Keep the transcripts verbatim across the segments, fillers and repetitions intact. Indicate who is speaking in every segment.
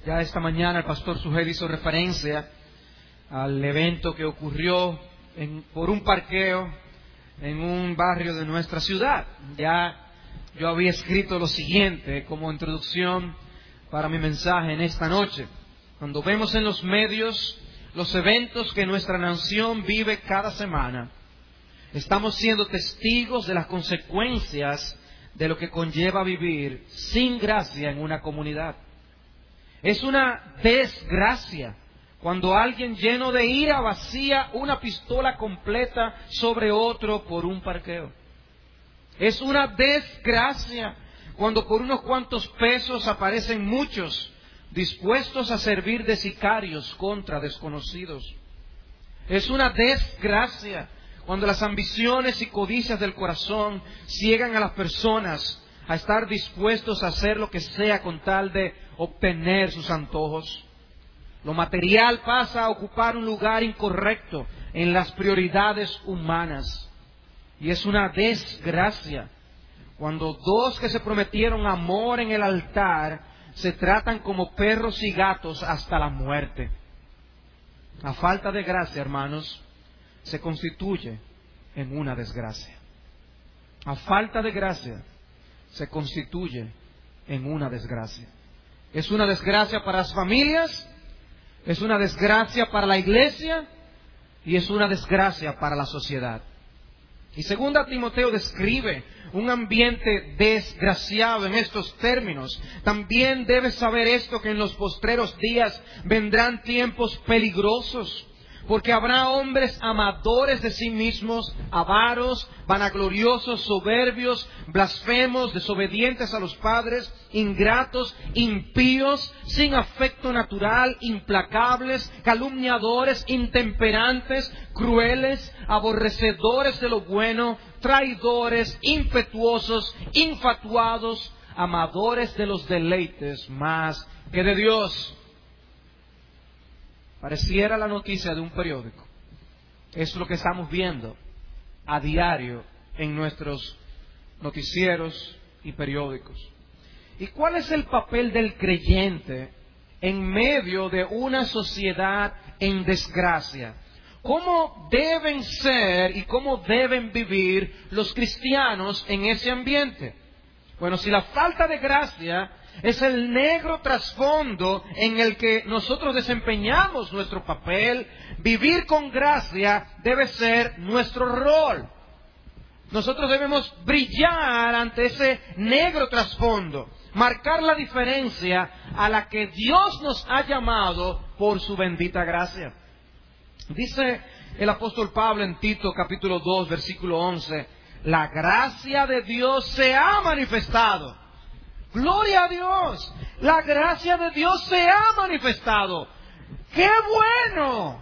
Speaker 1: Ya esta mañana el pastor Sugel hizo referencia al evento que ocurrió en, por un parqueo en un barrio de nuestra ciudad. Ya yo había escrito lo siguiente como introducción para mi mensaje en esta noche. Cuando vemos en los medios los eventos que nuestra nación vive cada semana, estamos siendo testigos de las consecuencias de lo que conlleva vivir sin gracia en una comunidad. Es una desgracia cuando alguien lleno de ira vacía una pistola completa sobre otro por un parqueo. Es una desgracia cuando por unos cuantos pesos aparecen muchos dispuestos a servir de sicarios contra desconocidos. Es una desgracia cuando las ambiciones y codicias del corazón ciegan a las personas a estar dispuestos a hacer lo que sea con tal de obtener sus antojos. Lo material pasa a ocupar un lugar incorrecto en las prioridades humanas. Y es una desgracia cuando dos que se prometieron amor en el altar se tratan como perros y gatos hasta la muerte. La falta de gracia, hermanos, se constituye en una desgracia. La falta de gracia se constituye en una desgracia. Es una desgracia para las familias, es una desgracia para la iglesia y es una desgracia para la sociedad. Y segunda Timoteo describe un ambiente desgraciado en estos términos. También debes saber esto, que en los postreros días vendrán tiempos peligrosos, porque habrá hombres amadores de sí mismos, avaros, vanagloriosos, soberbios, blasfemos, desobedientes a los padres, ingratos, impíos, sin afecto natural, implacables, calumniadores, intemperantes, crueles, aborrecedores de lo bueno, traidores, impetuosos, infatuados, amadores de los deleites más que de Dios. Pareciera la noticia de un periódico. Es lo que estamos viendo a diario en nuestros noticieros y periódicos. ¿Y cuál es el papel del creyente en medio de una sociedad en desgracia? ¿Cómo deben ser y cómo deben vivir los cristianos en ese ambiente? Bueno, si la falta de gracia es el negro trasfondo en el que nosotros desempeñamos nuestro papel, vivir con gracia debe ser nuestro rol. Nosotros debemos brillar ante ese negro trasfondo, marcar la diferencia a la que Dios nos ha llamado por su bendita gracia. Dice el apóstol Pablo en Tito capítulo dos versículo once, la gracia de Dios se ha manifestado. Gloria a Dios, la gracia de Dios se ha manifestado. ¡Qué bueno!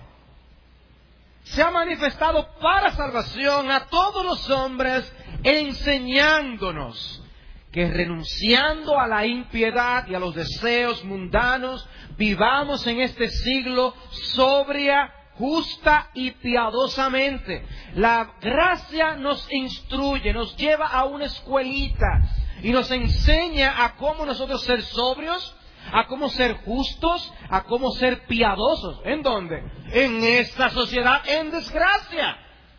Speaker 1: Se ha manifestado para salvación a todos los hombres, enseñándonos que renunciando a la impiedad y a los deseos mundanos, vivamos en este siglo sobria, justa y piadosamente. La gracia nos instruye, nos lleva a una escuelita y nos enseña a cómo nosotros ser sobrios, a cómo ser justos, a cómo ser piadosos. ¿En dónde? En esta sociedad en desgracia.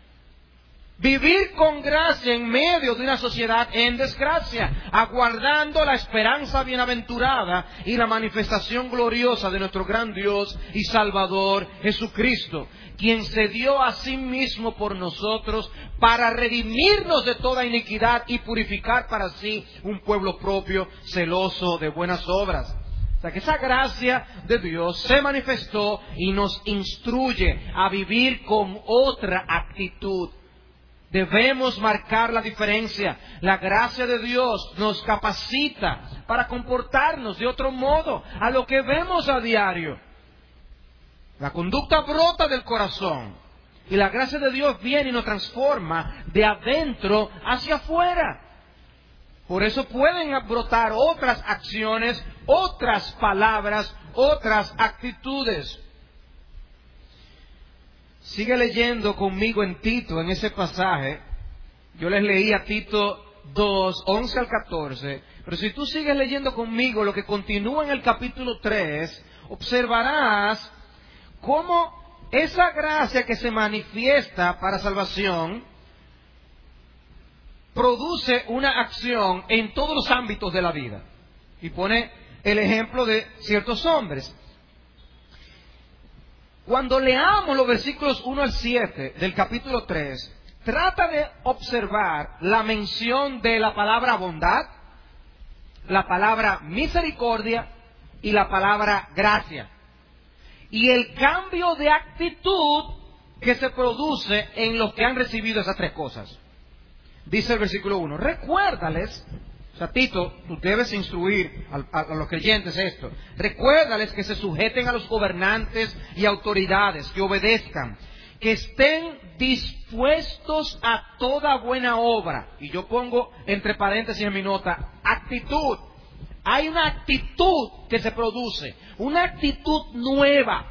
Speaker 1: Vivir con gracia en medio de una sociedad en desgracia, aguardando la esperanza bienaventurada y la manifestación gloriosa de nuestro gran Dios y Salvador Jesucristo, quien se dio a sí mismo por nosotros para redimirnos de toda iniquidad y purificar para sí un pueblo propio, celoso de buenas obras. O sea que esa gracia de Dios se manifestó y nos instruye a vivir con otra actitud. Debemos marcar la diferencia. La gracia de Dios nos capacita para comportarnos de otro modo a lo que vemos a diario. La conducta brota del corazón y la gracia de Dios viene y nos transforma de adentro hacia afuera. Por eso pueden brotar otras acciones, otras palabras, otras actitudes. Sigue leyendo conmigo en Tito, en ese pasaje. Yo les leí a Tito dos, once al catorce, pero si tú sigues leyendo conmigo lo que continúa en el capítulo tres, observarás cómo esa gracia que se manifiesta para salvación produce una acción en todos los ámbitos de la vida. Y pone el ejemplo de ciertos hombres. Cuando leamos los versículos uno al siete del capítulo tres, trata de observar la mención de la palabra bondad, la palabra misericordia y la palabra gracia. Y el cambio de actitud que se produce en los que han recibido esas tres cosas. Dice el versículo uno, recuérdales, o sea, Tito, tú debes instruir a, a, a los creyentes esto. Recuérdales que se sujeten a los gobernantes y autoridades, que obedezcan, que estén dispuestos a toda buena obra. Y yo pongo entre paréntesis en mi nota, actitud. Hay una actitud que se produce, una actitud nueva.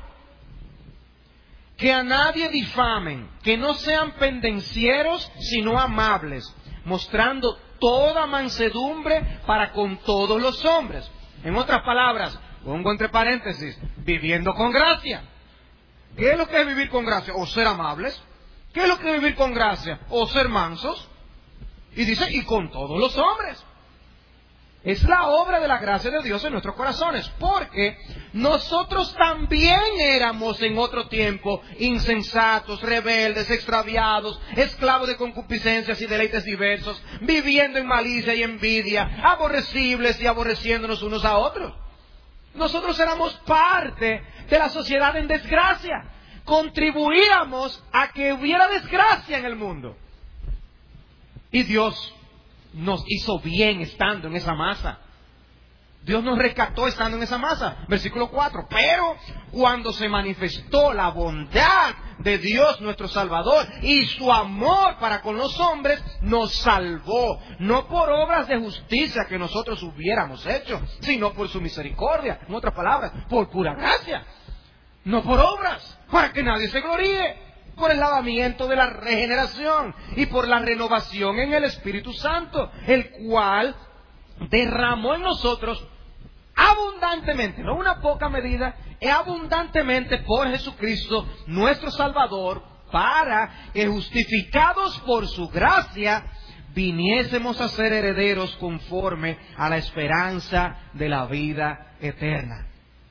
Speaker 1: Que a nadie difamen, que no sean pendencieros, sino amables, mostrando toda mansedumbre para con todos los hombres. En otras palabras, pongo entre paréntesis, viviendo con gracia. ¿Qué es lo que es vivir con gracia? O ser amables. ¿Qué es lo que es vivir con gracia? O ser mansos. Y dice, y con todos los hombres. Es la obra de la gracia de Dios en nuestros corazones, porque nosotros también éramos en otro tiempo insensatos, rebeldes, extraviados, esclavos de concupiscencias y deleites diversos, viviendo en malicia y envidia, aborrecibles y aborreciéndonos unos a otros. Nosotros éramos parte de la sociedad en desgracia, contribuíamos a que hubiera desgracia en el mundo. Y Dios nos hizo bien estando en esa masa. Dios nos rescató estando en esa masa. Versículo cuatro. Pero cuando se manifestó la bondad de Dios nuestro Salvador y su amor para con los hombres, nos salvó. No por obras de justicia que nosotros hubiéramos hecho, sino por su misericordia. En otras palabras, por pura gracia. No por obras, para que nadie se gloríe. Por el lavamiento de la regeneración y por la renovación en el Espíritu Santo, el cual derramó en nosotros abundantemente, no una poca medida, es abundantemente por Jesucristo, nuestro Salvador, para que justificados por su gracia, viniésemos a ser herederos conforme a la esperanza de la vida eterna.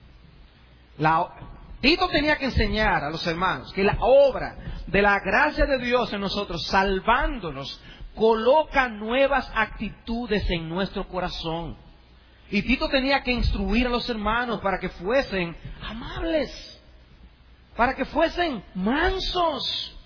Speaker 1: La Tito tenía que enseñar a los hermanos que la obra de la gracia de Dios en nosotros, salvándonos, coloca nuevas actitudes en nuestro corazón. Y Tito tenía que instruir a los hermanos para que fuesen amables, para que fuesen mansos.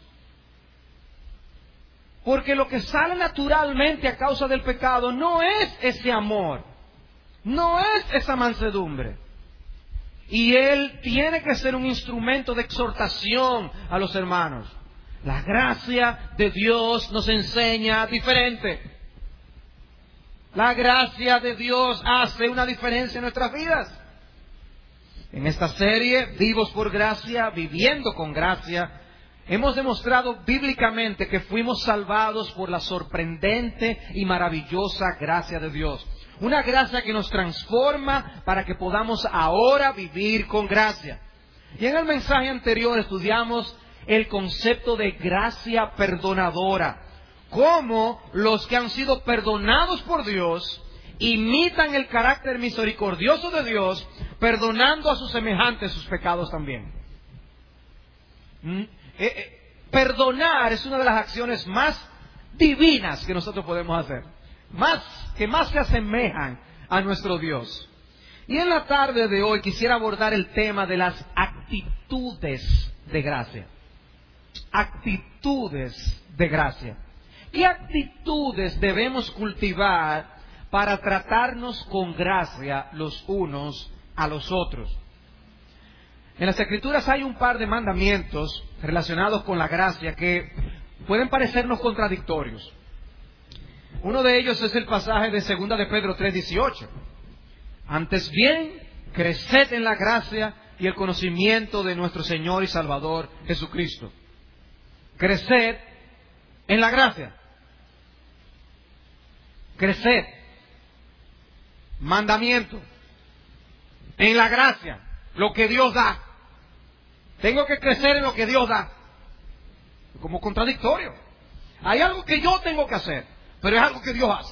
Speaker 1: Porque lo que sale naturalmente a causa del pecado no es ese amor, no es esa mansedumbre. Y él tiene que ser un instrumento de exhortación a los hermanos. La gracia de Dios nos enseña diferente. La gracia de Dios hace una diferencia en nuestras vidas. En esta serie, Vivos por Gracia, Viviendo con Gracia, hemos demostrado bíblicamente que fuimos salvados por la sorprendente y maravillosa gracia de Dios. Una gracia que nos transforma para que podamos ahora vivir con gracia. Y en el mensaje anterior estudiamos el concepto de gracia perdonadora. Cómo los que han sido perdonados por Dios imitan el carácter misericordioso de Dios, perdonando a sus semejantes sus pecados también. ¿Mm? Eh, eh, perdonar es una de las acciones más divinas que nosotros podemos hacer. Más, que más se asemejan a nuestro Dios. Y en la tarde de hoy quisiera abordar el tema de las actitudes de gracia. Actitudes de gracia. ¿Qué actitudes debemos cultivar para tratarnos con gracia los unos a los otros? En las Escrituras hay un par de mandamientos relacionados con la gracia que pueden parecernos contradictorios. Uno de ellos es el pasaje de segunda de Pedro tres dieciocho. Antes bien, creced en la gracia y el conocimiento de nuestro Señor y Salvador Jesucristo. Creced en la gracia. crecer. Mandamiento. En la gracia, lo que Dios da. Tengo que crecer en lo que Dios da. Como contradictorio. Hay algo que yo tengo que hacer, pero es algo que Dios hace.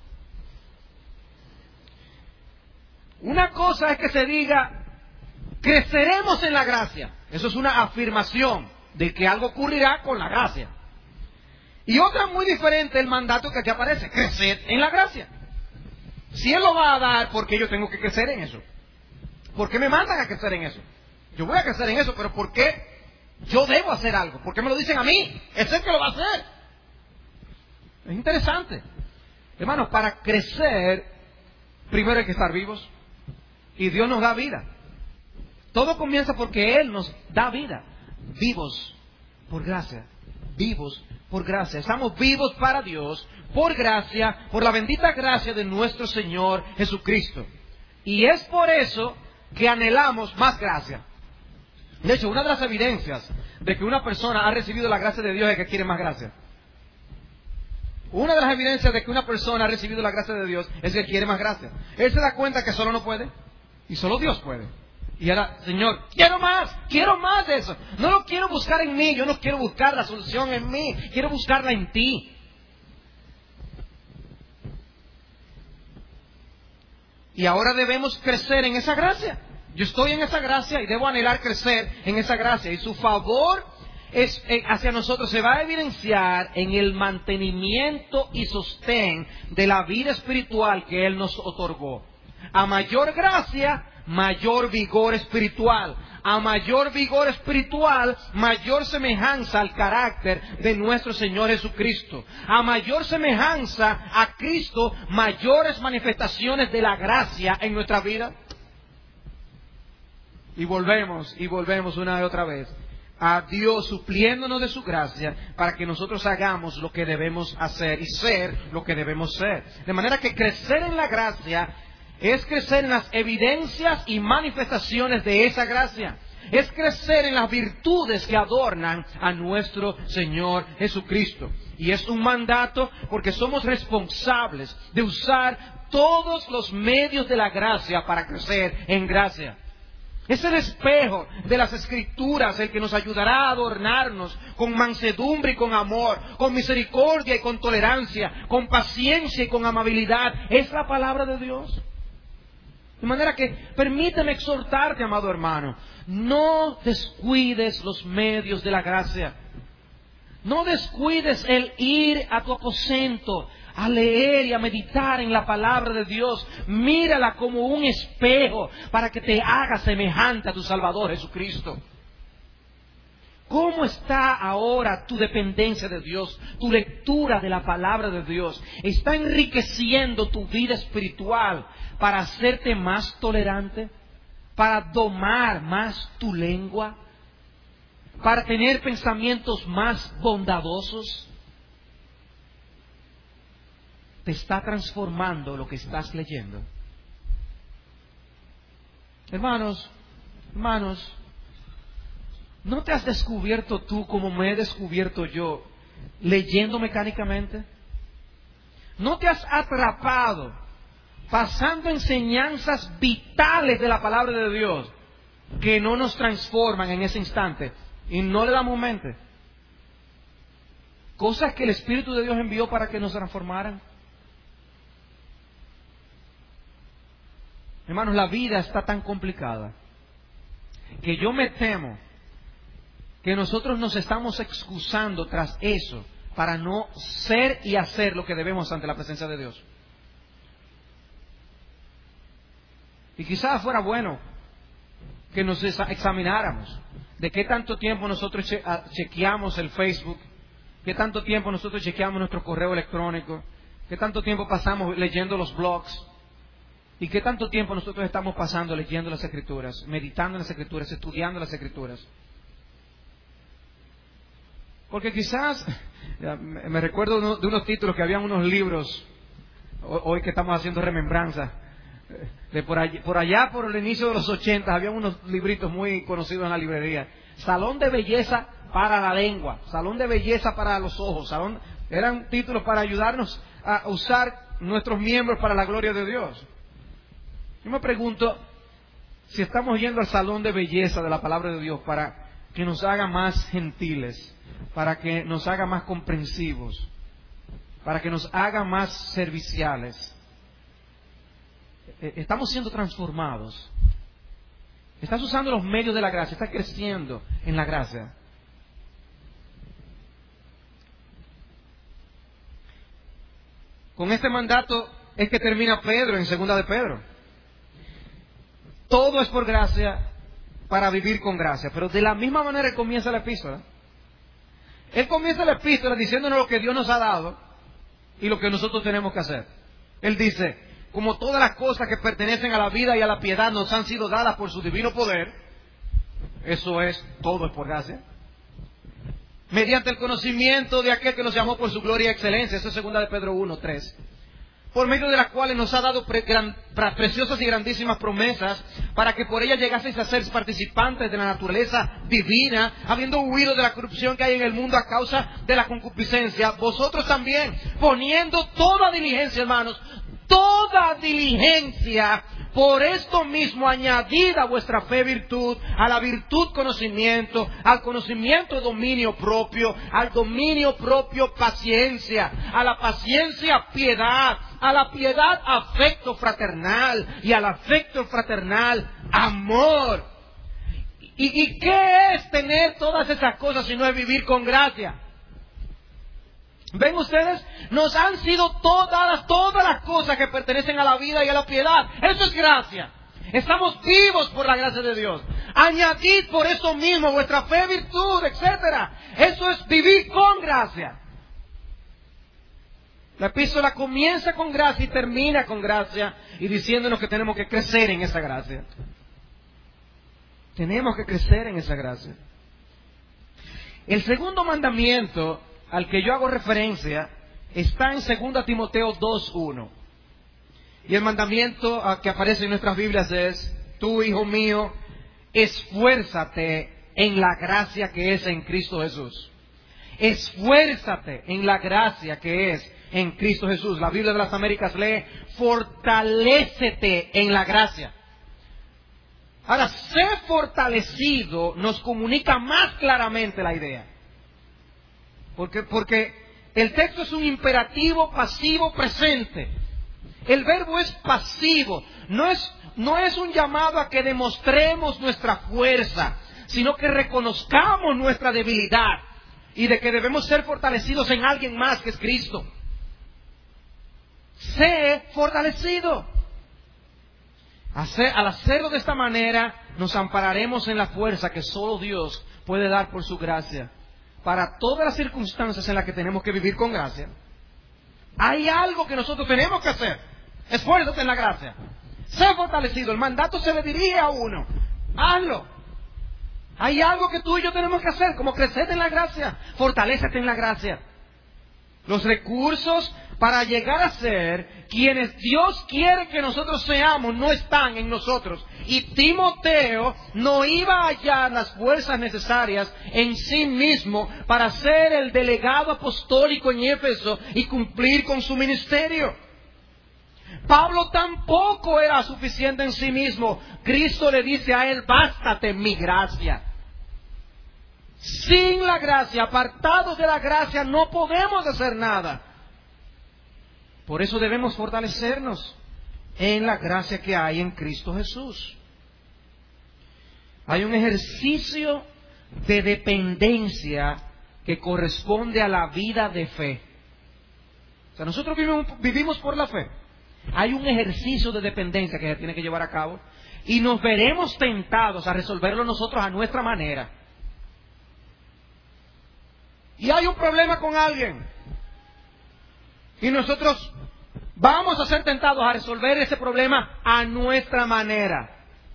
Speaker 1: Una cosa es que se diga, creceremos en la gracia. Eso es una afirmación de que algo ocurrirá con la gracia. Y otra muy diferente, el mandato que aquí aparece, crecer en la gracia. Si Él lo va a dar, ¿por qué yo tengo que crecer en eso? ¿Por qué me mandan a crecer en eso? Yo voy a crecer en eso, pero ¿por qué yo debo hacer algo? ¿Por qué me lo dicen a mí? Es Él que lo va a hacer. Es interesante. Hermanos, para crecer, primero hay que estar vivos. Y Dios nos da vida. Todo comienza porque Él nos da vida. Vivos por gracia. Vivos por gracia. Estamos vivos para Dios por gracia, por la bendita gracia de nuestro Señor Jesucristo. Y es por eso que anhelamos más gracia. De hecho, una de las evidencias de que una persona ha recibido la gracia de Dios es que quiere más gracia. Una de las evidencias de que una persona ha recibido la gracia de Dios es que quiere más gracia. Él se da cuenta que solo no puede y solo Dios puede. Y ahora, Señor, quiero más, quiero más de eso. No lo quiero buscar en mí, yo no quiero buscar la solución en mí, quiero buscarla en ti. Y ahora debemos crecer en esa gracia. Yo estoy en esa gracia y debo anhelar crecer en esa gracia. Y su favor es, eh, hacia nosotros se va a evidenciar en el mantenimiento y sostén de la vida espiritual que Él nos otorgó. A mayor gracia, mayor vigor espiritual. A mayor vigor espiritual, mayor semejanza al carácter de nuestro Señor Jesucristo. A mayor semejanza a Cristo, mayores manifestaciones de la gracia en nuestra vida. Y volvemos, y volvemos una y otra vez a Dios supliéndonos de su gracia para que nosotros hagamos lo que debemos hacer y ser lo que debemos ser. De manera que crecer en la gracia es crecer en las evidencias y manifestaciones de esa gracia. Es crecer en las virtudes que adornan a nuestro Señor Jesucristo. Y es un mandato porque somos responsables de usar todos los medios de la gracia para crecer en gracia. Es el espejo de las Escrituras el que nos ayudará a adornarnos con mansedumbre y con amor, con misericordia y con tolerancia, con paciencia y con amabilidad. Es la palabra de Dios. De manera que permíteme exhortarte, amado hermano, no descuides los medios de la gracia. No descuides el ir a tu aposento, a leer y a meditar en la palabra de Dios. Mírala como un espejo para que te haga semejante a tu Salvador Jesucristo. ¿Cómo está ahora tu dependencia de Dios? Tu lectura de la palabra de Dios está enriqueciendo tu vida espiritual para hacerte más tolerante, para domar más tu lengua, para tener pensamientos más bondadosos. ¿Te está transformando lo que estás leyendo? Hermanos, hermanos, ¿no te has descubierto tú como me he descubierto yo leyendo mecánicamente? ¿No te has atrapado pasando enseñanzas vitales de la palabra de Dios que no nos transforman en ese instante y no le damos mente? Cosas que el Espíritu de Dios envió para que nos transformaran. Hermanos, la vida está tan complicada que yo me temo que nosotros nos estamos excusando tras eso para no ser y hacer lo que debemos ante la presencia de Dios. Y quizás fuera bueno que nos examináramos de qué tanto tiempo nosotros che- chequeamos el Facebook, qué tanto tiempo nosotros chequeamos nuestro correo electrónico, qué tanto tiempo pasamos leyendo los blogs y qué tanto tiempo nosotros estamos pasando leyendo las Escrituras, meditando en las Escrituras, estudiando las Escrituras. Porque quizás, me recuerdo de unos títulos que habían unos libros, hoy que estamos haciendo remembranza, de por allá, por allá por el inicio de los ochenta, había unos libritos muy conocidos en la librería. Salón de belleza para la lengua, salón de belleza para los ojos, salón, eran títulos para ayudarnos a usar nuestros miembros para la gloria de Dios. Yo me pregunto si estamos yendo al salón de belleza de la palabra de Dios para que nos haga más gentiles, para que nos haga más comprensivos, para que nos haga más serviciales. Estamos siendo transformados. Estás usando los medios de la gracia, estás creciendo en la gracia. Con este mandato es que termina Pedro en segunda de Pedro. Todo es por gracia para vivir con gracia. Pero de la misma manera él comienza la epístola. Él comienza la epístola diciéndonos lo que Dios nos ha dado y lo que nosotros tenemos que hacer. Él dice, como todas las cosas que pertenecen a la vida y a la piedad nos han sido dadas por su divino poder, eso es, todo es por gracia, mediante el conocimiento de aquel que nos llamó por su gloria y excelencia, eso es segunda de Pedro uno, tres, por medio de las cuales nos ha dado pre gran, preciosas y grandísimas promesas, para que por ellas llegaseis a ser participantes de la naturaleza divina, habiendo huido de la corrupción que hay en el mundo a causa de la concupiscencia, vosotros también, poniendo toda diligencia, hermanos, toda diligencia, por esto mismo añadid a vuestra fe virtud, a la virtud conocimiento, al conocimiento dominio propio, al dominio propio paciencia, a la paciencia piedad, a la piedad afecto fraternal y al afecto fraternal amor. ¿Y, y qué es tener todas esas cosas si no es vivir con gracia? ¿Ven ustedes? Nos han sido todas, todas las cosas que pertenecen a la vida y a la piedad. Eso es gracia. Estamos vivos por la gracia de Dios. Añadid por eso mismo vuestra fe, virtud, etcétera. Eso es vivir con gracia. La epístola comienza con gracia y termina con gracia y diciéndonos que tenemos que crecer en esa gracia. Tenemos que crecer en esa gracia. El segundo mandamiento al que yo hago referencia está en segunda Timoteo dos uno. Y el mandamiento que aparece en nuestras Biblias es: tú, hijo mío, esfuérzate en la gracia que es en Cristo Jesús. Esfuérzate en la gracia que es en Cristo Jesús. La Biblia de las Américas lee: fortalécete en la gracia. Ahora, ser fortalecido nos comunica más claramente la idea. Porque, porque el texto es un imperativo pasivo presente. El verbo es pasivo. No es, no es un llamado a que demostremos nuestra fuerza, sino que reconozcamos nuestra debilidad y de que debemos ser fortalecidos en alguien más que es Cristo. Sé fortalecido. Al hacerlo de esta manera, nos ampararemos en la fuerza que solo Dios puede dar por su gracia. Para todas las circunstancias en las que tenemos que vivir con gracia, hay algo que nosotros tenemos que hacer. Esfuérzate en la gracia. Sé fortalecido. El mandato se le dirige a uno. Hazlo. Hay algo que tú y yo tenemos que hacer, como crecer en la gracia. Fortalécete en la gracia. Los recursos para llegar a ser quienes Dios quiere que nosotros seamos no están en nosotros. Y Timoteo no iba a hallar las fuerzas necesarias en sí mismo para ser el delegado apostólico en Éfeso y cumplir con su ministerio. Pablo tampoco era suficiente en sí mismo. Cristo le dice a él: bástate mi gracia. Sin la gracia, apartados de la gracia, no podemos hacer nada. Por eso debemos fortalecernos en la gracia que hay en Cristo Jesús. Hay un ejercicio de dependencia que corresponde a la vida de fe. O sea, nosotros vivimos, vivimos por la fe. Hay un ejercicio de dependencia que se tiene que llevar a cabo y nos veremos tentados a resolverlo nosotros a nuestra manera. Y hay un problema con alguien y nosotros vamos a ser tentados a resolver ese problema a nuestra manera.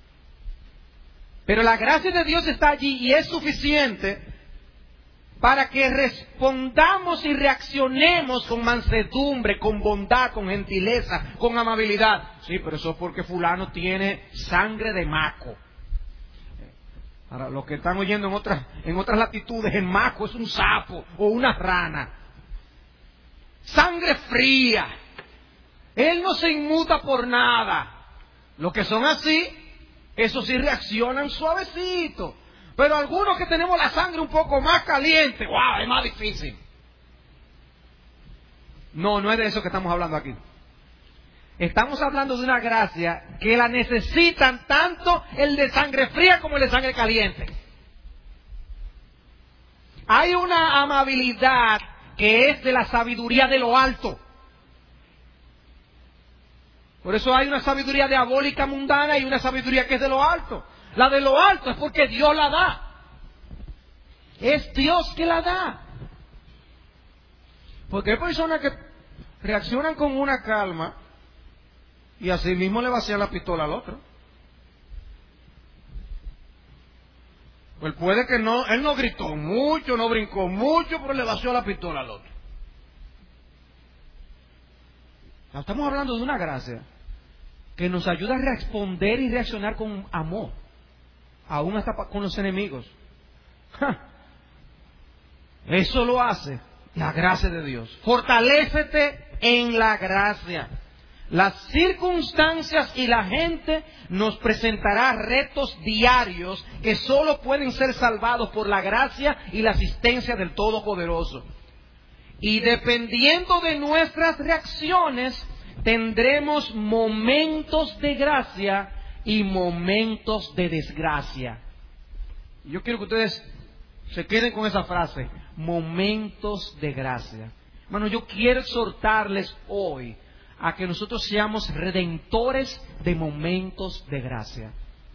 Speaker 1: Pero la gracia de Dios está allí y es suficiente para que respondamos y reaccionemos con mansedumbre, con bondad, con gentileza, con amabilidad. Sí, pero eso es porque fulano tiene sangre de maco. Ahora, los que están oyendo en otras, en otras latitudes, el maco es un sapo o una rana. Sangre fría. Él no se inmuta por nada. Los que son así, esos sí reaccionan suavecito. Pero algunos que tenemos la sangre un poco más caliente, ¡wow!, es más difícil. No, no es de eso que estamos hablando aquí. Estamos hablando de una gracia que la necesitan tanto el de sangre fría como el de sangre caliente. Hay una amabilidad que es de la sabiduría de lo alto. Por eso hay una sabiduría diabólica mundana y una sabiduría que es de lo alto. La de lo alto es porque Dios la da. Es Dios que la da. Porque hay personas que reaccionan con una calma y así mismo le vacían la pistola al otro. Pues puede que no, él no gritó mucho, no brincó mucho, pero le vació la pistola al otro. Estamos hablando de una gracia que nos ayuda a responder y reaccionar con amor, aún hasta con los enemigos. ¡Ja! Eso lo hace la gracia de Dios. Fortalécete en la gracia. Las circunstancias y la gente nos presentará retos diarios que solo pueden ser salvados por la gracia y la asistencia del Todopoderoso. Y dependiendo de nuestras reacciones, tendremos momentos de gracia y momentos de desgracia. Yo quiero que ustedes se queden con esa frase, momentos de gracia. Hermano, yo quiero exhortarles hoy a que nosotros seamos redentores de momentos de gracia.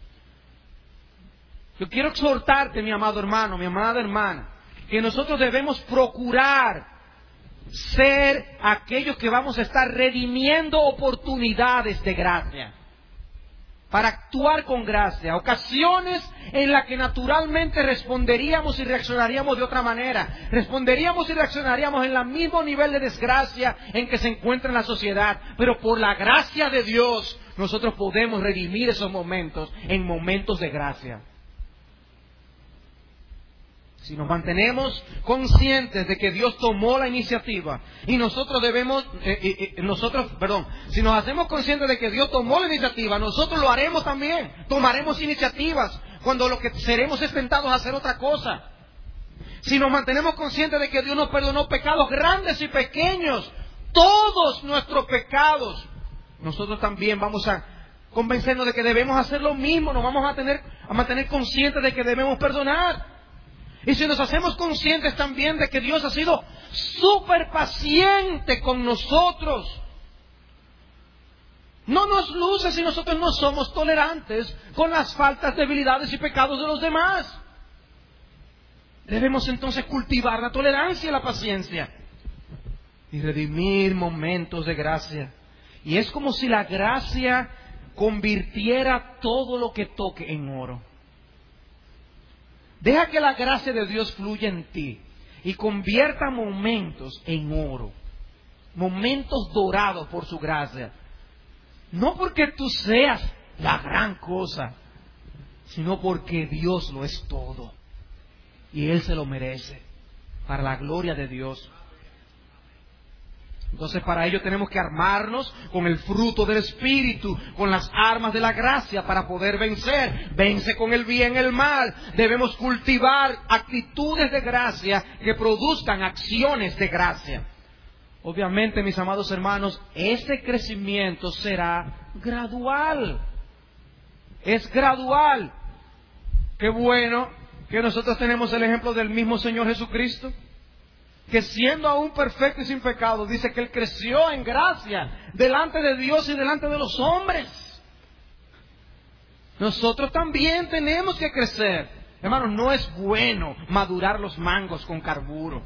Speaker 1: Yo quiero exhortarte, mi amado hermano, mi amada hermana, que nosotros debemos procurar ser aquellos que vamos a estar redimiendo oportunidades de gracia, para actuar con gracia, ocasiones en las que naturalmente responderíamos y reaccionaríamos de otra manera, responderíamos y reaccionaríamos en el mismo nivel de desgracia en que se encuentra en la sociedad, pero por la gracia de Dios nosotros podemos redimir esos momentos en momentos de gracia. Si nos mantenemos conscientes de que Dios tomó la iniciativa y nosotros debemos, eh, eh, nosotros, perdón, si nos hacemos conscientes de que Dios tomó la iniciativa, nosotros lo haremos también. Tomaremos iniciativas cuando lo que seremos es tentados a hacer otra cosa. Si nos mantenemos conscientes de que Dios nos perdonó pecados grandes y pequeños, todos nuestros pecados, nosotros también vamos a convencernos de que debemos hacer lo mismo, nos vamos a tener a mantener conscientes de que debemos perdonar. Y si nos hacemos conscientes también de que Dios ha sido súper paciente con nosotros, no nos luce si nosotros no somos tolerantes con las faltas, debilidades y pecados de los demás. Debemos entonces cultivar la tolerancia y la paciencia y redimir momentos de gracia. Y es como si la gracia convirtiera todo lo que toque en oro. Deja que la gracia de Dios fluya en ti y convierta momentos en oro, momentos dorados por su gracia. No porque tú seas la gran cosa, sino porque Dios lo es todo y Él se lo merece para la gloria de Dios. Entonces para ello tenemos que armarnos con el fruto del Espíritu, con las armas de la gracia para poder vencer. Vence con el bien el mal. Debemos cultivar actitudes de gracia que produzcan acciones de gracia. Obviamente, mis amados hermanos, ese crecimiento será gradual. Es gradual. Qué bueno que nosotros tenemos el ejemplo del mismo Señor Jesucristo, que siendo aún perfecto y sin pecado, dice que Él creció en gracia delante de Dios y delante de los hombres. Nosotros también tenemos que crecer. Hermanos, no es bueno madurar los mangos con carburo.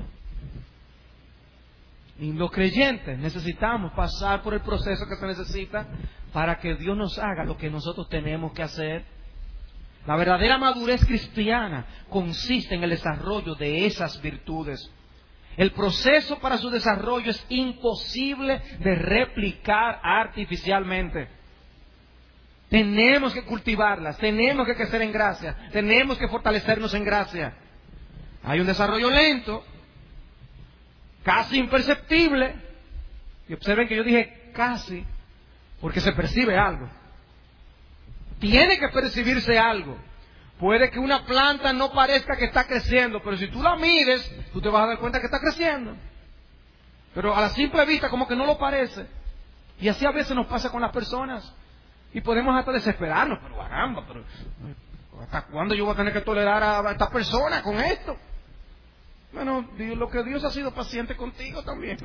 Speaker 1: Y los creyentes necesitamos pasar por el proceso que se necesita para que Dios nos haga lo que nosotros tenemos que hacer. La verdadera madurez cristiana consiste en el desarrollo de esas virtudes. El proceso para su desarrollo es imposible de replicar artificialmente. Tenemos que cultivarlas, tenemos que crecer en gracia, tenemos que fortalecernos en gracia. Hay un desarrollo lento, casi imperceptible. Y observen que yo dije casi porque se percibe algo. Tiene que percibirse algo. Puede que una planta no parezca que está creciendo, pero si tú la mides, tú te vas a dar cuenta que está creciendo. Pero a la simple vista como que no lo parece. Y así a veces nos pasa con las personas. Y podemos hasta desesperarnos, pero caramba, pero ¿hasta cuándo yo voy a tener que tolerar a esta persona con esto? Bueno, lo que Dios ha sido paciente contigo también.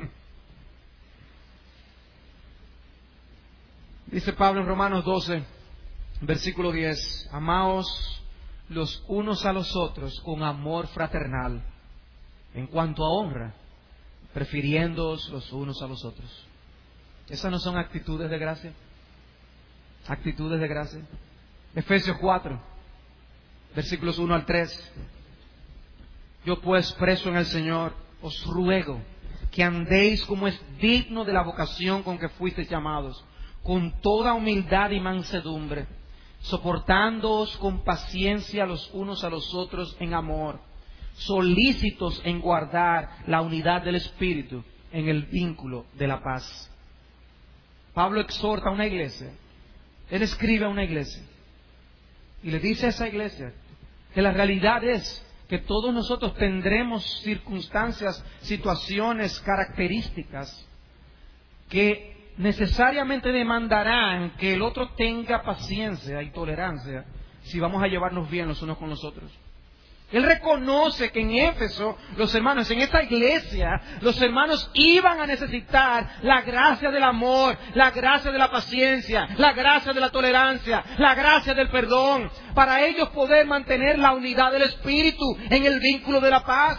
Speaker 1: Dice Pablo en Romanos doce, versículo diez, amaos los unos a los otros con amor fraternal, en cuanto a honra, prefiriéndoos los unos a los otros. ¿Esas no son actitudes de gracia? Actitudes de gracia. Efesios cuatro, versículos uno al tres. Yo pues, preso en el Señor, os ruego que andéis como es digno de la vocación con que fuisteis llamados, con toda humildad y mansedumbre, soportándoos con paciencia los unos a los otros en amor, solícitos en guardar la unidad del Espíritu en el vínculo de la paz. Pablo exhorta a una iglesia. Él escribe a una iglesia y le dice a esa iglesia que la realidad es que todos nosotros tendremos circunstancias, situaciones, características que necesariamente demandarán que el otro tenga paciencia y tolerancia si vamos a llevarnos bien los unos con los otros. Él reconoce que en Éfeso, los hermanos, en esta iglesia, los hermanos iban a necesitar la gracia del amor, la gracia de la paciencia, la gracia de la tolerancia, la gracia del perdón, para ellos poder mantener la unidad del Espíritu en el vínculo de la paz.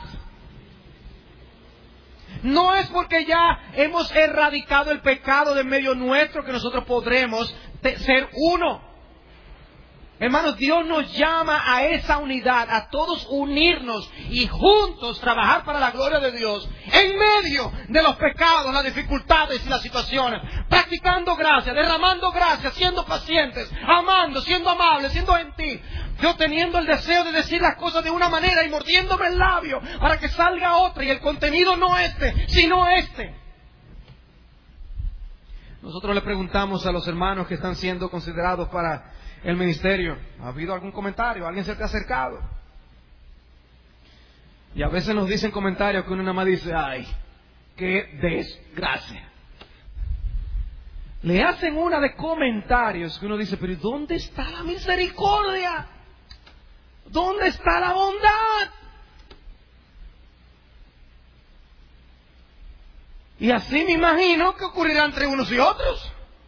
Speaker 1: No es porque ya hemos erradicado el pecado de en medio nuestro que nosotros podremos ser uno. Hermanos, Dios nos llama a esa unidad, a todos unirnos y juntos trabajar para la gloria de Dios en medio de los pecados, las dificultades y las situaciones, practicando gracia, derramando gracia, siendo pacientes, amando, siendo amables, siendo gentil. Yo teniendo el deseo de decir las cosas de una manera y mordiéndome el labio para que salga otra y el contenido no este, sino este. Nosotros le preguntamos a los hermanos que están siendo considerados para el ministerio, ¿ha habido algún comentario? ¿Alguien se te ha acercado? Y a veces nos dicen comentarios que uno nada más dice, ¡ay, qué desgracia! Le hacen una de comentarios que uno dice, pero ¿dónde está la misericordia? ¿Dónde está la bondad? Y así me imagino que ocurrirá entre unos y otros.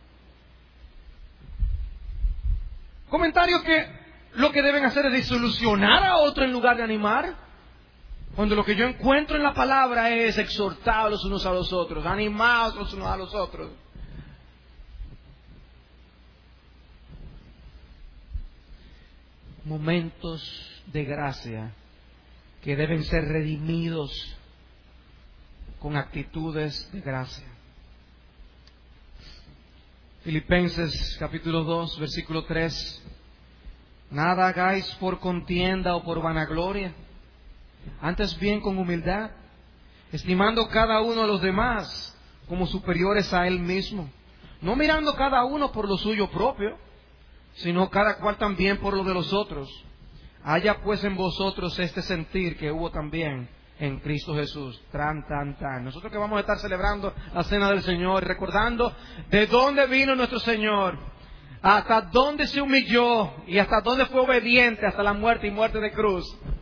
Speaker 1: Comentarios que lo que deben hacer es disolucionar a otro en lugar de animar. Cuando lo que yo encuentro en la palabra es exhortar los unos a los otros, animados los unos a los otros. Momentos de gracia que deben ser redimidos con actitudes de gracia. Filipenses capítulo dos, versículo tres. Nada hagáis por contienda o por vanagloria, antes bien con humildad, estimando cada uno a los demás como superiores a él mismo, no mirando cada uno por lo suyo propio, sino cada cual también por lo de los otros. Haya pues en vosotros este sentir que hubo también en Cristo Jesús. Tran, tan, tan. Nosotros que vamos a estar celebrando la cena del Señor, recordando de dónde vino nuestro Señor, hasta dónde se humilló y hasta dónde fue obediente hasta la muerte y muerte de cruz.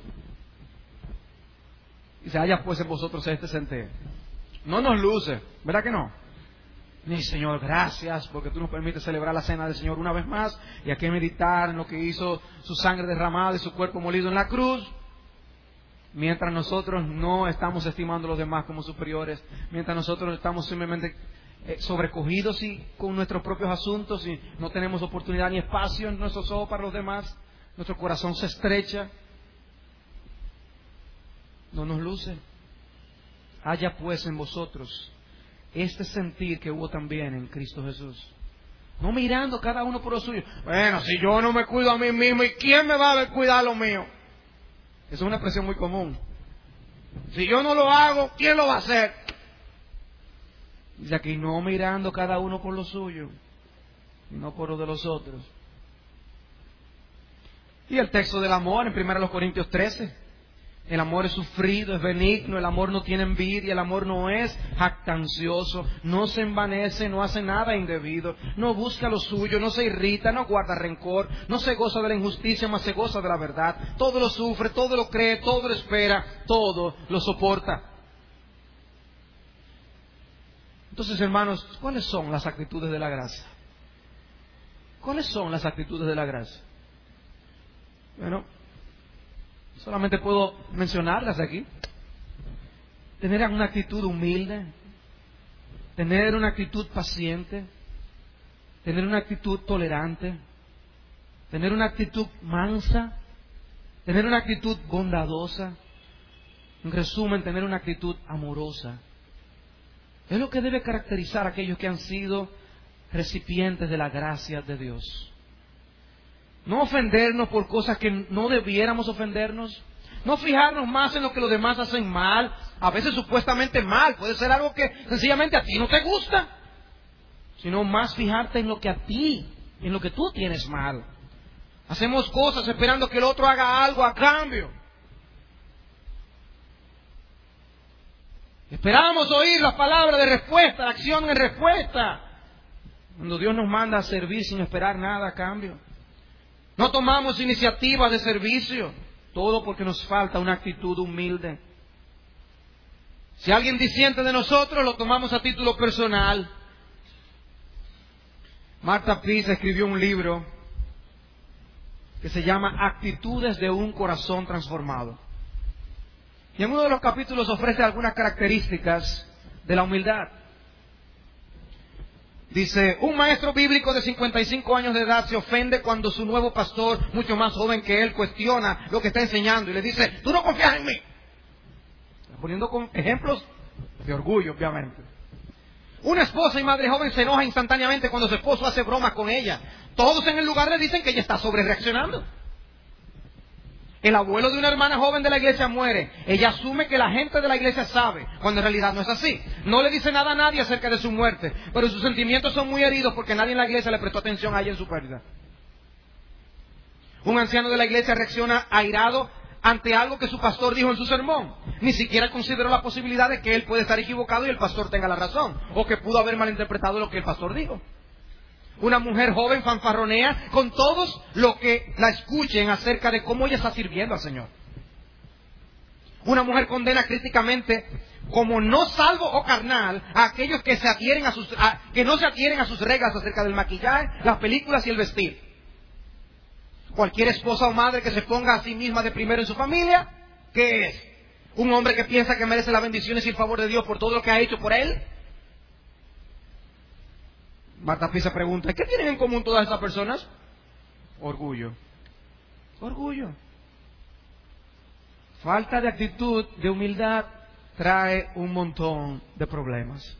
Speaker 1: Y se haya pues en vosotros este sentir. No nos luce, ¿verdad que no? Ni Señor, gracias porque tú nos permites celebrar la cena del Señor una vez más y aquí meditar en lo que hizo su sangre derramada y su cuerpo molido en la cruz. Mientras nosotros no estamos estimando a los demás como superiores, mientras nosotros estamos simplemente eh, sobrecogidos y con nuestros propios asuntos y no tenemos oportunidad ni espacio en nuestros ojos para los demás, nuestro corazón se estrecha, no nos luce. Haya pues en vosotros este sentir que hubo también en Cristo Jesús. No mirando cada uno por lo suyo. Bueno, si yo no me cuido a mí mismo, ¿y quién me va a cuidar lo mío? Esa es una expresión muy común. Si yo no lo hago, ¿quién lo va a hacer? Dice aquí, no mirando cada uno por lo suyo, sino por lo de los otros. Y el texto del amor en primero Corintios trece. El amor es sufrido, es benigno, el amor no tiene envidia, el amor no es jactancioso, no se envanece, no hace nada indebido, no busca lo suyo, no se irrita, no guarda rencor, no se goza de la injusticia, mas se goza de la verdad. Todo lo sufre, todo lo cree, todo lo espera, todo lo soporta. Entonces, hermanos, ¿cuáles son las actitudes de la gracia? ¿Cuáles son las actitudes de la gracia? Bueno, solamente puedo mencionarlas aquí. Tener una actitud humilde, tener una actitud paciente, tener una actitud tolerante, tener una actitud mansa, tener una actitud bondadosa, en resumen, tener una actitud amorosa. Es lo que debe caracterizar a aquellos que han sido recipientes de la gracia de Dios. No ofendernos por cosas que no debiéramos ofendernos. No fijarnos más en lo que los demás hacen mal. A veces supuestamente mal. Puede ser algo que sencillamente a ti no te gusta. Sino más fijarte en lo que a ti, en lo que tú tienes mal. Hacemos cosas esperando que el otro haga algo a cambio. Esperamos oír las palabras de respuesta, la acción en respuesta. Cuando Dios nos manda a servir sin esperar nada a cambio. No tomamos iniciativas de servicio, todo porque nos falta una actitud humilde. Si alguien disiente de nosotros, lo tomamos a título personal. Marta Pease escribió un libro que se llama Actitudes de un corazón transformado. Y en uno de los capítulos ofrece algunas características de la humildad. Dice, un maestro bíblico de cincuenta y cinco años de edad se ofende cuando su nuevo pastor, mucho más joven que él, cuestiona lo que está enseñando y le dice, tú no confías en mí. Poniendo con ejemplos de orgullo, obviamente. Una esposa y madre joven se enoja instantáneamente cuando su esposo hace bromas con ella. Todos en el lugar le dicen que ella está sobrereaccionando. El abuelo de una hermana joven de la iglesia muere. Ella asume que la gente de la iglesia sabe, cuando en realidad no es así. No le dice nada a nadie acerca de su muerte, pero sus sentimientos son muy heridos porque nadie en la iglesia le prestó atención a ella en su pérdida. Un anciano de la iglesia reacciona airado ante algo que su pastor dijo en su sermón. Ni siquiera consideró la posibilidad de que él puede estar equivocado y el pastor tenga la razón, o que pudo haber malinterpretado lo que el pastor dijo. Una mujer joven fanfarronea con todos los que la escuchen acerca de cómo ella está sirviendo al Señor. Una mujer condena críticamente como no salvo o carnal a aquellos que se adhieren a sus, a, que no se adhieren a sus reglas acerca del maquillaje, las películas y el vestir. Cualquier esposa o madre que se ponga a sí misma de primero en su familia, ¿qué es? Un hombre que piensa que merece las bendiciones y el favor de Dios por todo lo que ha hecho por él. Marta Pease pregunta, ¿qué tienen en común todas estas personas? Orgullo. Orgullo. Falta de actitud, de humildad, trae un montón de problemas.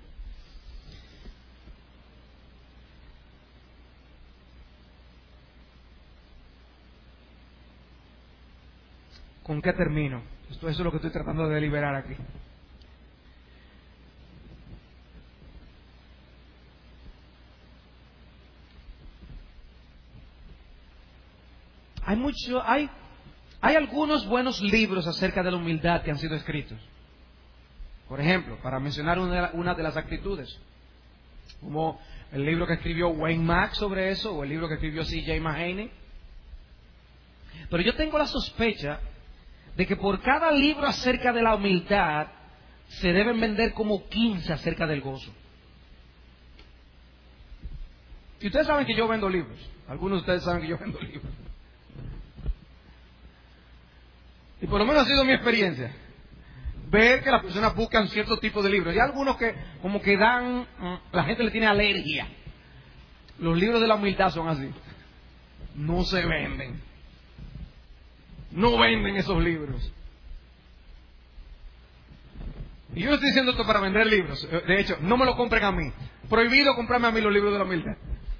Speaker 1: ¿Con qué termino? Esto, eso es lo que estoy tratando de deliberar aquí. Hay mucho, hay, hay algunos buenos libros acerca de la humildad que han sido escritos. Por ejemplo, para mencionar una, una de las actitudes, como el libro que escribió Wayne Mack sobre eso, o el libro que escribió C J Mahaney. Pero yo tengo la sospecha de que por cada libro acerca de la humildad se deben vender como quince acerca del gozo. Y ustedes saben que yo vendo libros. Algunos de ustedes saben que yo vendo libros. Y por lo menos ha sido mi experiencia ver que las personas buscan cierto tipo de libros. Y hay algunos que como que dan, la gente le tiene alergia. Los libros de la humildad son así. No se venden. No venden esos libros. Y yo no estoy diciendo esto para vender libros. De hecho, no me lo compren a mí. Prohibido comprarme a mí los libros de la humildad.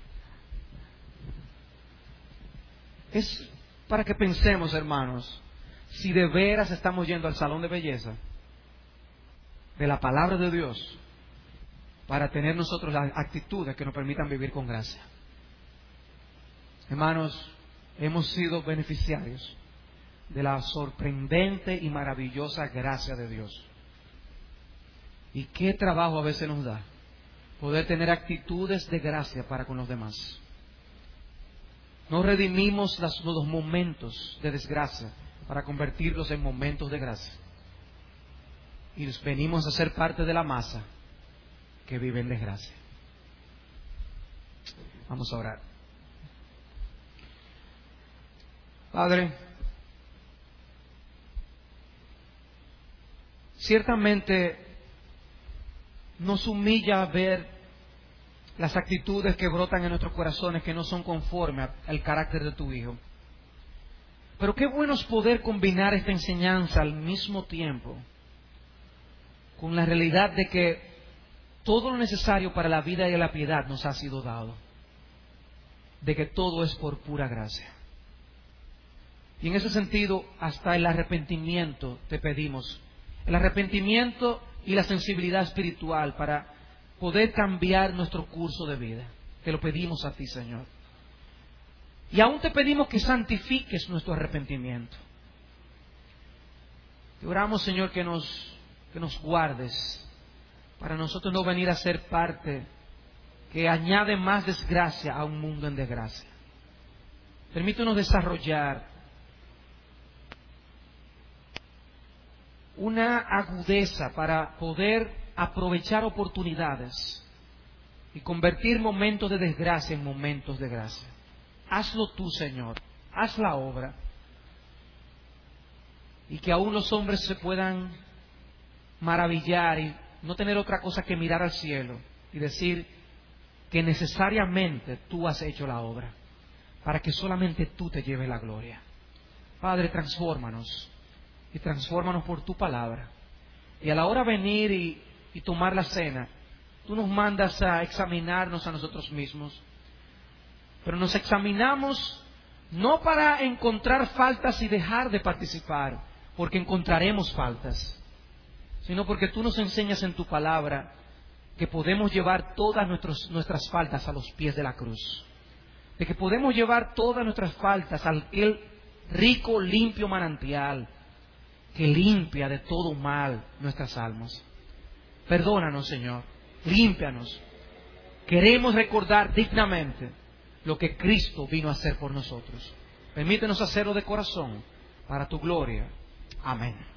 Speaker 1: Es para que pensemos, hermanos, si de veras estamos yendo al salón de belleza de la palabra de Dios para tener nosotros las actitudes que nos permitan vivir con gracia. Hermanos, hemos sido beneficiarios de la sorprendente y maravillosa gracia de Dios. Y qué trabajo a veces nos da poder tener actitudes de gracia para con los demás. No redimimos las, los momentos de desgracia para convertirlos en momentos de gracia. Y venimos a ser parte de la masa que vive en desgracia. Vamos a orar. Padre, ciertamente nos humilla ver las actitudes que brotan en nuestros corazones que no son conformes al carácter de tu Hijo. Pero qué bueno es poder combinar esta enseñanza al mismo tiempo con la realidad de que todo lo necesario para la vida y la piedad nos ha sido dado, de que todo es por pura gracia. Y en ese sentido, hasta el arrepentimiento te pedimos, el arrepentimiento y la sensibilidad espiritual para poder cambiar nuestro curso de vida. Te lo pedimos a ti, Señor. Y aún te pedimos que santifiques nuestro arrepentimiento. Te oramos, Señor, que nos, que nos guardes para nosotros no venir a ser parte que añade más desgracia a un mundo en desgracia. Permítanos desarrollar una agudeza para poder aprovechar oportunidades y convertir momentos de desgracia en momentos de gracia. Hazlo tú, Señor, haz la obra, y que aún los hombres se puedan maravillar y no tener otra cosa que mirar al cielo y decir que necesariamente tú has hecho la obra, para que solamente tú te lleves la gloria. Padre, transfórmanos y transfórmanos por tu palabra. Y a la hora de venir y, y tomar la cena, tú nos mandas a examinarnos a nosotros mismos. Pero nos examinamos no para encontrar faltas y dejar de participar, porque encontraremos faltas, sino porque tú nos enseñas en tu palabra que podemos llevar todas nuestros, nuestras faltas a los pies de la cruz. De que podemos llevar todas nuestras faltas al el rico, limpio manantial que limpia de todo mal nuestras almas. Perdónanos, Señor, límpianos. Queremos recordar dignamente lo que Cristo vino a hacer por nosotros. Permítenos hacerlo de corazón, para tu gloria. Amén.